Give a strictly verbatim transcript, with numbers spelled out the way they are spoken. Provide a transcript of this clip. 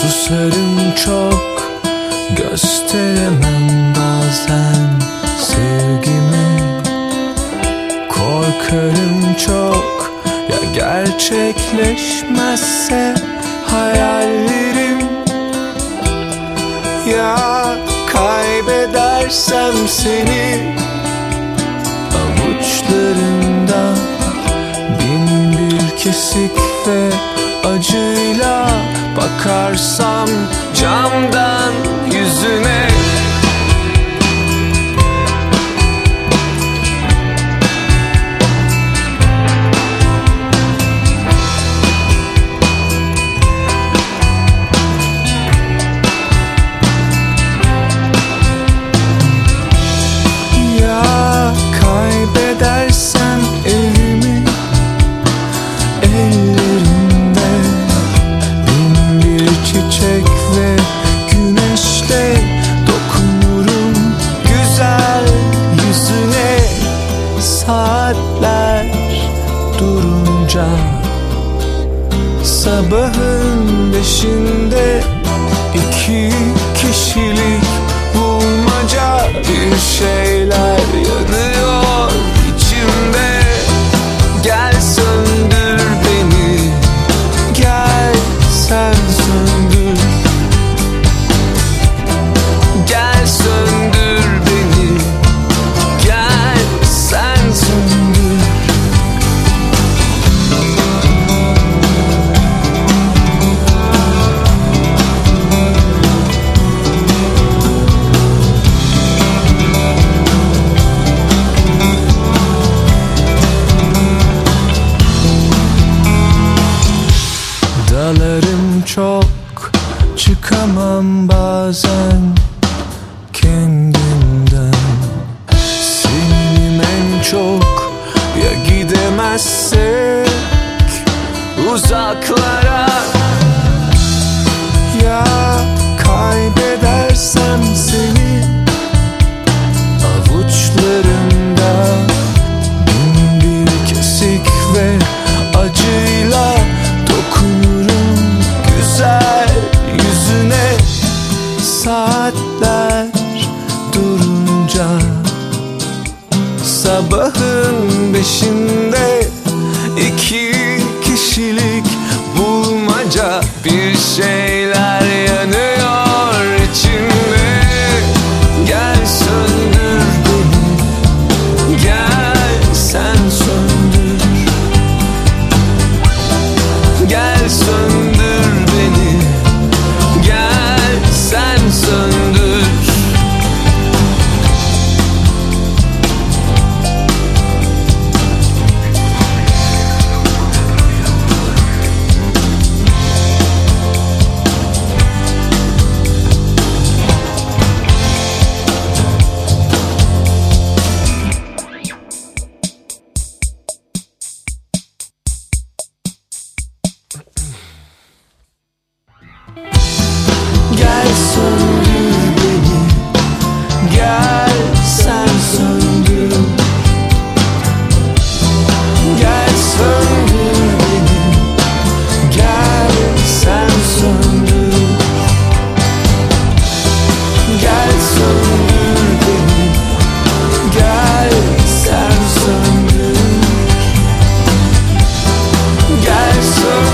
Susarım çok, gösteremem bazen sevgimi. Korkarım çok, ya gerçekleşmezse hayallerim. Ya kaybedersem seni avuçlarımda, bin bir kesik ve acıyla bakarsam camdan yüzüne. Ya kaybedersem evimi, ellerimde bin bir çiçek ve güneşte dokunurum güzel yüzüne. Saatler durunca, sabahın beşinde iki kişilik bulmaca, bir şeyler yanıyor içimde. Gel söndür beni, gel sen söndür. Gel söndür beni, gel sen söndür. Dalarım çok, çıkamam bazen kendimden. Senim en çok, ya gidemezsek uzaklara. Ya kaybedersem seni avuçlarımda, bin bir kesik ve acıyla dokunurum güzel yüzüne. Saatler durunca, sabahın beşinde iki kişilik bulmaca, bir şeyler yanıyor içimde. Gel söndür beni, gel sen söndür. Gel söndür beni, gel sen söndür. Gel söndür beni, gel sen söndür. Gel söndür beni, gel sen söndür. Gel söndür beni, gel sen söndür. Gel söndür.